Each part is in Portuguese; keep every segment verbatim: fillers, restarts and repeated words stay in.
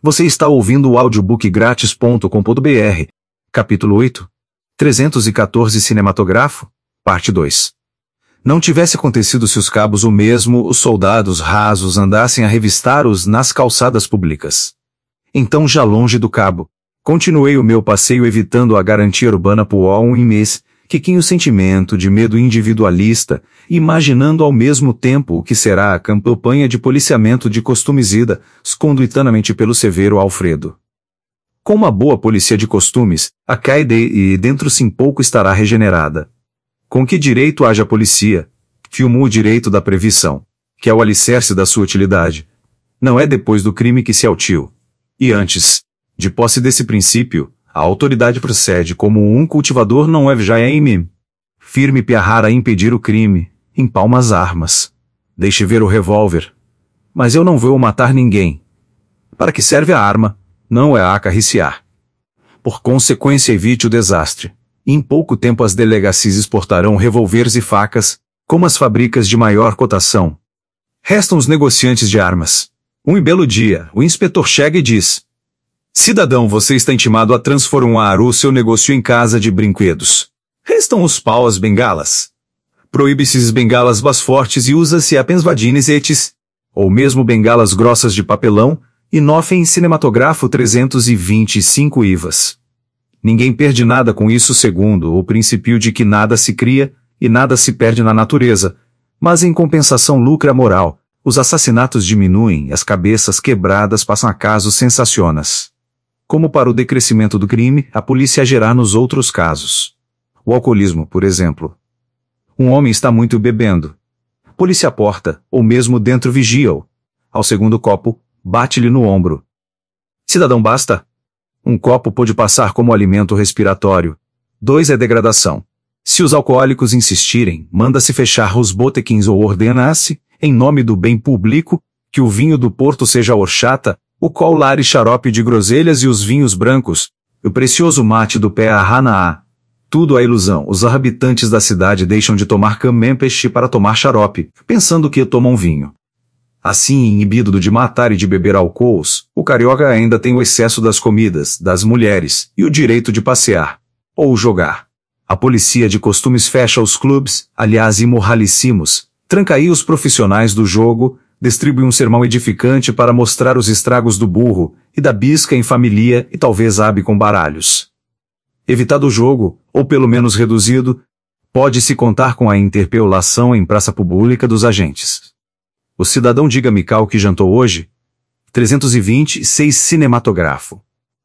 Você está ouvindo o audiobook grátis ponto com ponto br, capítulo oito, trezentos e quatorze Cinematográfico, parte dois. Não tivesse acontecido se os cabos ou mesmo os soldados rasos andassem a revistar-os nas calçadas públicas. Então, já longe do cabo, continuei o meu passeio evitando a garantia urbana por um mês, que tinha o sentimento de medo individualista, imaginando ao mesmo tempo o que será a campanha de policiamento de costumes ida, conduitamente pelo severo Alfredo. Com uma boa polícia de costumes, a caide e dentro sim pouco estará regenerada. Com que direito haja polícia? Filmou o direito da previsão, que é o alicerce da sua utilidade. Não é depois do crime que se altio. E antes, de posse desse princípio, a autoridade procede como um cultivador não é já é em mim. Firme piarrar a impedir o crime, empalma as armas. Deixe ver o revólver. Mas eu não vou matar ninguém. Para que serve a arma? Não é a acariciar. Por consequência, evite o desastre. Em pouco tempo as delegacias exportarão revólveres e facas, como as fábricas de maior cotação. Restam os negociantes de armas. Um belo dia, o inspetor chega e diz: cidadão, você está intimado a transformar o seu negócio em casa de brinquedos. Restam os paus bengalas. Proíbe-se as bengalas bas fortes e usa-se apenas vadines etes, ou mesmo bengalas grossas de papelão, e nofem cinematográfico trezentos e vinte e cinco ivas. Ninguém perde nada com isso segundo o princípio de que nada se cria, e nada se perde na natureza, mas em compensação lucra a moral, os assassinatos diminuem e as cabeças quebradas passam a casos sensacionas. Como para o decrescimento do crime, a polícia agirá nos outros casos. O alcoolismo, por exemplo. Um homem está muito bebendo. Polícia porta, ou mesmo dentro vigia-o. Ao segundo copo, bate-lhe no ombro. Cidadão, basta. Um copo pode passar como alimento respiratório. Dois é degradação. Se os alcoólicos insistirem, manda-se fechar os botequins ou ordena-se, em nome do bem público, que o vinho do Porto seja horchata, o colar e xarope de groselhas e os vinhos brancos, o precioso mate do pé a Hanaá. Tudo a ilusão. Os habitantes da cidade deixam de tomar camempeste para tomar xarope, pensando que tomam vinho. Assim, inibido de matar e de beber álcools, o carioca ainda tem o excesso das comidas, das mulheres, e o direito de passear. Ou jogar. A polícia de costumes fecha os clubes, aliás imoralíssimos, tranca aí os profissionais do jogo, distribui um sermão edificante para mostrar os estragos do burro, e da bisca em família e talvez abe com baralhos. Evitado o jogo, ou pelo menos reduzido, pode-se contar com a interpelação em praça pública dos agentes. O cidadão diga-me cá o que jantou hoje? trezentos e vinte e seis Cinematográfico.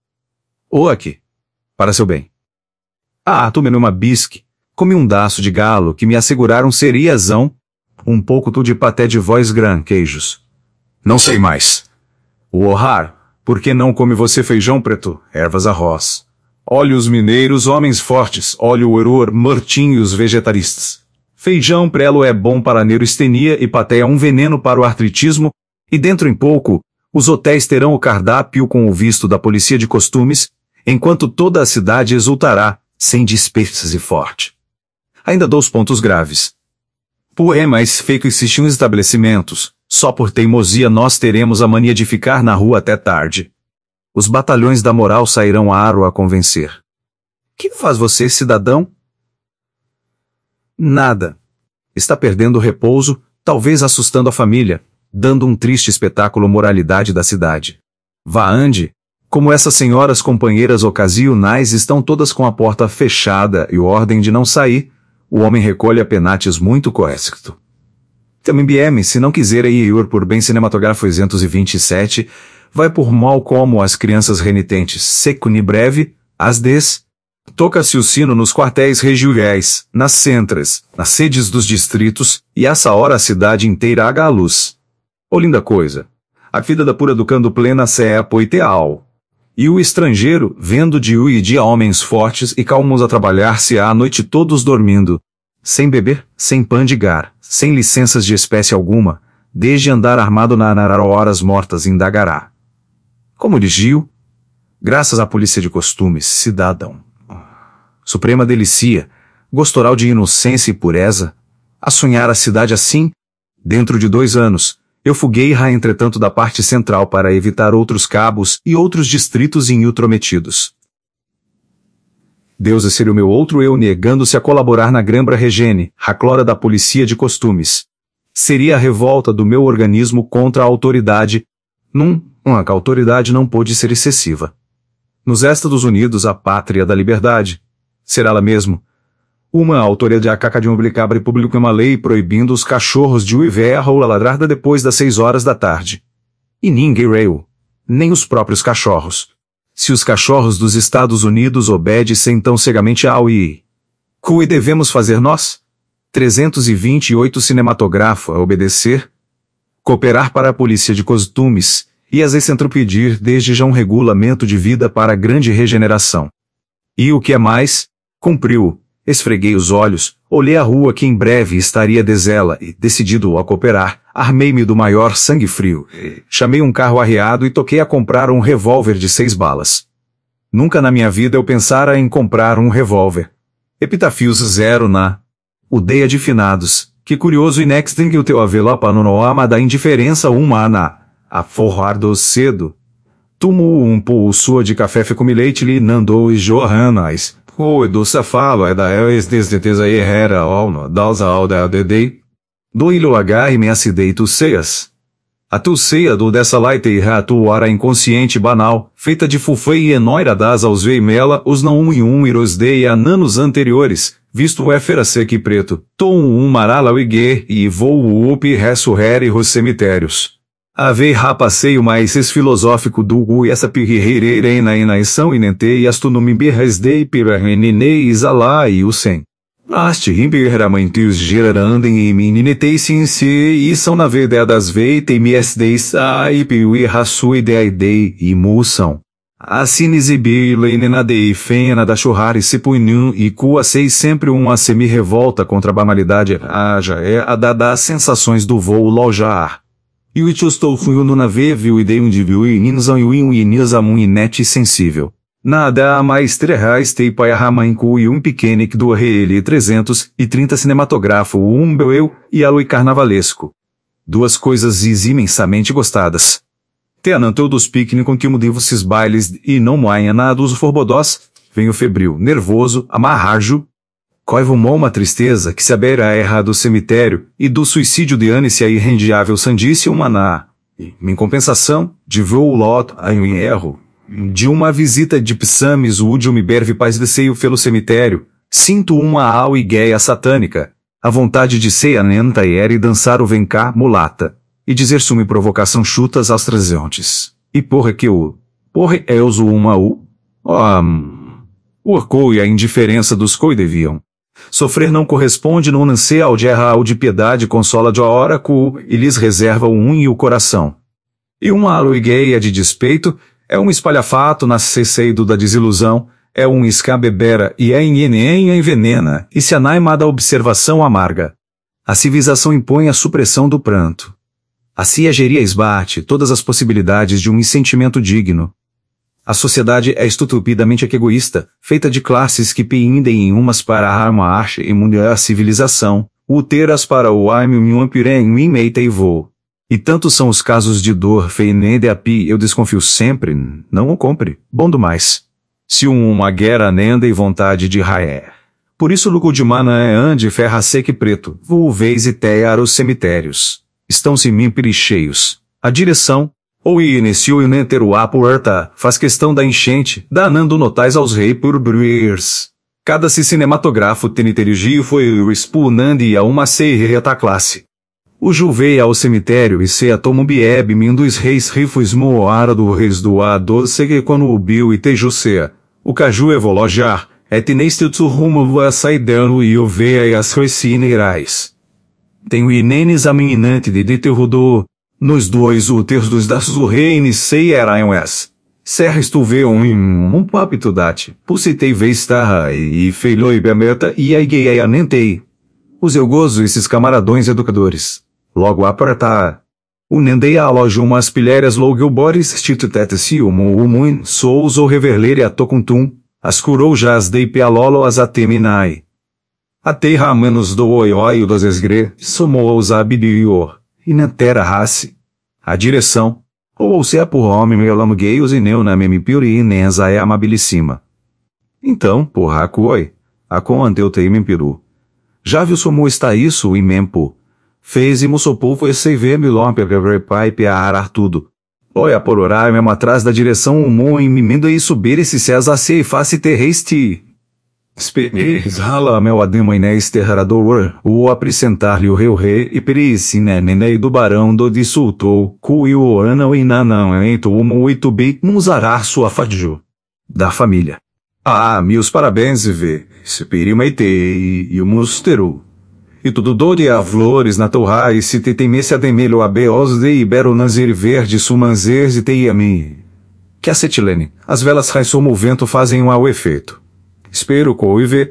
Ou aqui. Para seu bem. Ah, tomei uma bisque. Comi um daço de galo que me asseguraram seriazão. Um pouco tu de paté de voz gran queijos. Não sei mais. O horrar, por que não come você feijão preto, ervas arroz? Olhe os mineiros, homens fortes, olhe o eror, mortinhos vegetaristas. Feijão prelo é bom para a neurastenia e paté é um veneno para o artritismo, e dentro em pouco, os hotéis terão o cardápio com o visto da polícia de costumes, enquanto toda a cidade exultará, sem despesas e forte. Ainda dois pontos graves. Por é mais feio que existiam estabelecimentos, só por teimosia nós teremos a mania de ficar na rua até tarde. Os batalhões da moral sairão a aro a convencer. Que faz você, cidadão? Nada. Está perdendo o repouso, talvez assustando a família, dando um triste espetáculo moralidade da cidade. Vá ande. Como essas senhoras companheiras ocasionais estão todas com a porta fechada e ordem de não sair, o homem recolhe a penates muito coescto. Também B M, se não quiser ir por bem cinematográfico trezentos e vinte e sete, vai por mal como as crianças renitentes, seco ni breve, as des. Toca-se o sino nos quartéis regionais, nas centras, nas sedes dos distritos, e essa hora a cidade inteira haga a luz. Ô linda coisa! A vida da pura educando plena se é poiteal. E o estrangeiro, vendo de ui e dia homens fortes e calmos a trabalhar-se à noite todos dormindo, sem beber, sem pandigar, sem licenças de espécie alguma, desde andar armado na narara horas mortas indagará. Como diziu? Graças à polícia de costumes, cidadão. Suprema delicia, gostoral de inocência e pureza, a sonhar a cidade assim, dentro de dois anos, Eu fuguei ra entretanto da parte central para evitar outros cabos e outros distritos intrometidos. Deus seria o meu outro eu negando-se a colaborar na Grambra Regene, a clora da policia de costumes. Seria a revolta do meu organismo contra a autoridade. Num, uma a autoridade não pôde ser excessiva. Nos Estados Unidos, a pátria da liberdade. Será ela mesmo? Uma autoridade acaca de publicar público uma lei proibindo os cachorros de uiver ou a ladrada depois das seis horas da tarde. E ninguém rail. Nem os próprios cachorros. Se os cachorros dos Estados Unidos obedecem tão cegamente ao I. Que devemos fazer nós? trezentos e vinte e oito Cinematográfico a obedecer? Cooperar para a polícia de costumes, e as pedir desde já um regulamento de vida para a grande regeneração. E o que é mais? Cumpriu. Esfreguei os olhos, olhei a rua que em breve estaria desela e, decidido a cooperar, armei-me do maior sangue frio. Chamei um carro arriado e toquei a comprar um revólver de seis balas. Nunca na minha vida eu pensara em comprar um revólver. Epitafios zero na Udeia de finados. Que curioso e nexting que o teu avelopa no ama da indiferença humana. A forrar do cedo. Tumo um pou sua de café fecumilete li nandou e johanais. O do safalo é da eles desdeteza e herra alno, dalza alda dedei. Do ilo agarre me acidei tu ceias. A tu ceia do dessa laite e ratu ara inconsciente banal, feita de fufei e enoira das aos veimela, os não um e um irosdei a nanos anteriores, visto o éfera seque preto, tom um marala uiguê e vou o upi ressurrere os cemitérios. Avei rapaceio mais esse filosófico do gu e essa pirrirreirena inaição inentei astu no mimbirresdei pirarreninei isalá e o sem. Aste rimbirramantios girarandem e mininetei sim se e são na vedea das veitei me esdeis a e piui raçu ideaidei e mução. Assim exibir nenadei fena da churrar e se punhum e cua sei sempre um a semi revolta contra a banalidade haja é a da das sensações do voo lojar. E o estou fui no nave viu e dei um de viu e ninzão e um e nizamun e net sensível. Nada a mais terrais tei pai ramancu e um pequenic do reele trezentos e trinta cinematográfico um eu e aloi carnavalesco. Duas coisas imensamente gostadas. Teananteu dos piquenic com que mudivos bailes e não moanha nada os forbodós, venho febril, nervoso, amarrajo. Coivumou uma tristeza que se abeira erra do cemitério e do suicídio de ane-se a irrendiável sandice humaná. E, em compensação, de voo lot a um erro, de uma visita de psames o me berve paz de seio pelo cemitério, sinto uma al igueia satânica, a vontade de ser anenta e era e dançar o vem cá, mulata, e dizer sumi provocação chutas aos transeuntes. E porra que o, porra é uso uma u, oh, um, o orcou e a indiferença dos coi deviam. Sofrer não corresponde no anseio ao de erra ao de piedade consola de hora cu, e lhes reserva o um e o coração. E uma aloigueia de despeito, é um espalhafato na cesseido da desilusão, é um escabebera e é em eneen envenena, e se anaima da observação amarga. A civilização impõe a supressão do pranto. A ciageria esbate todas as possibilidades de um sentimento digno. A sociedade é estupidamente egoísta, feita de classes que pendem em umas para a arma arte e mundial a civilização, uteras para o aime um ampirem um meita e voo. E tantos são os casos de dor feinende api eu desconfio sempre, não o compre, bom do mais. Se um uma guerra nenda e vontade de raé. Por isso lugo de mana é ande ferra seque preto, voo vez e tear os cemitérios. Estão-se mímpiri cheios. A direção, ou inicio e nenteruá puerta, faz questão da enchente, danando notais aos rei por bruers. Cada se cinematográfico teniterigio foi o expunandi a uma seireta classe. O juveia ao cemitério e se a tomumbieb min dos reis rifos moara do reis do a doce quando o bio e tejusea. O caju evolojar, et neste rumo a saidano e o veia e as rocineirais. Tenho inenes a minante de deterrodô, nos dois úteros dos das do reine sei eram es. Serra estuve um um papito date, pusitei vez tarra e feiloi bemeta e aiguei a nentei. Os eu gozo esses camaradões educadores. Logo apertar. O nendei a loja umas pilhérias logo boris stitutete umo umuin sous ou reverlere a tocuntum, as curou já as dei pealolo as ateminai. A terra menos do oioio das esgre, somou aos abidior, e na terra race, A direção, ou se é por homem melamo gayos e neu na memipiuri inenza é amabilissima. Então, porra, acoi, acon anteu teimen peru. Já viu somo está isso e mempo. Fez e musopulvo e seive milom pepever pai pearar tudo. Oi a pororar mesmo atrás da direção humon e mimendo e subir esse césar se e face terreste. Spezala meu ademo inés terrador, o apresentar-lhe o reu rei e pericine nenei do barão do dissultou, cu e o ana o inanão ento o muito bem musarar sua fadju. Da família. Ah, meus parabéns e vê, se perimeitei e o musteru. E tudo dore a flores na torra e se te temesse a demelho a beos de ibero nazir verde sumanzer e teiami. Que acetilene, as velas raisomo o vento fazem um ao efeito. Espero coive.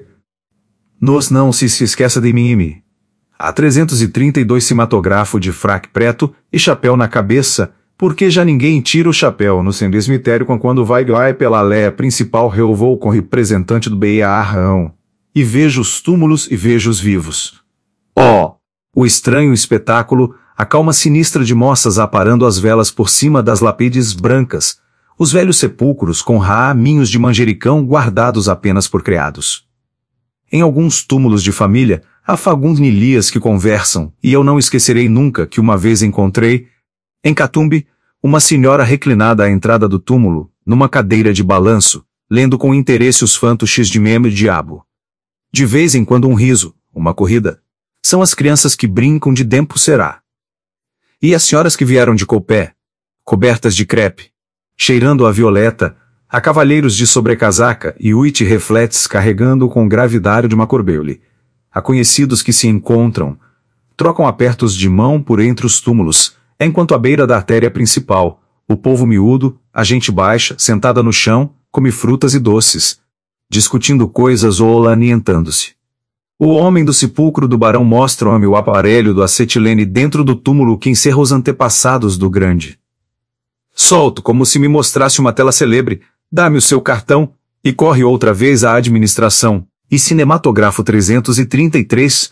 Nos não se se esqueça de mim e me. Há trezentos e trinta e dois cinematográfo de fraque preto e chapéu na cabeça, porque já ninguém tira o chapéu no cemitério com quando vai lá pela alé principal reovou com representante do B A Arrão. E vejo os túmulos e vejo os vivos. Oh! O estranho espetáculo, a calma sinistra de moças aparando as velas por cima das lápides brancas, os velhos sepulcros com raminhos de manjericão guardados apenas por criados. Em alguns túmulos de família, há fagundnilias que conversam, e eu não esquecerei nunca que uma vez encontrei, em Catumbi, uma senhora reclinada à entrada do túmulo, numa cadeira de balanço, lendo com interesse os fantoches de meme diabo. De vez em quando um riso, uma corrida. São as crianças que brincam de tempo será. E as senhoras que vieram de Copé, cobertas de crepe, cheirando a violeta, a cavalheiros de sobrecasaca e uite refletes carregando com gravidade de uma corbeule, a conhecidos que se encontram, trocam apertos de mão por entre os túmulos, enquanto à beira da artéria principal, o povo miúdo, a gente baixa, sentada no chão, come frutas e doces, discutindo coisas ou lanientando-se. O homem do sepulcro do barão mostra-me o aparelho do acetilene dentro do túmulo que encerra os antepassados do grande. Solto como se me mostrasse uma tela celebre, dá-me o seu cartão, e corre outra vez à administração, e cinematográfo trezentos e trinta e três,